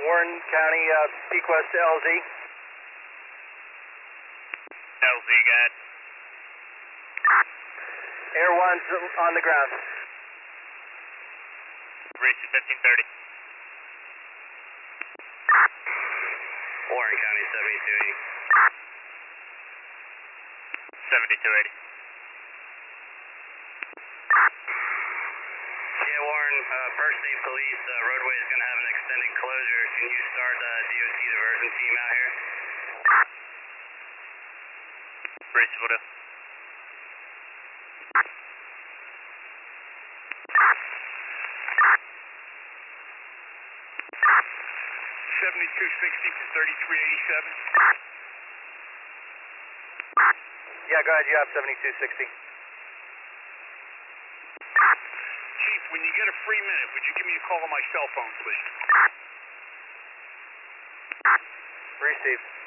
Warren County, Peak West to LZ. LZ, got it. Air 1's on the ground. Reach 1530. Warren County 7280. 7280. Yeah, Warren, First State Police, roadway is going to have an extended closure. Can you start DOT diversion team out here? Reach, will do. 7260 to 3387. Yeah, go ahead, you have 7260. Chief, when you get a free minute, would you give me a call on my cell phone, please? Received.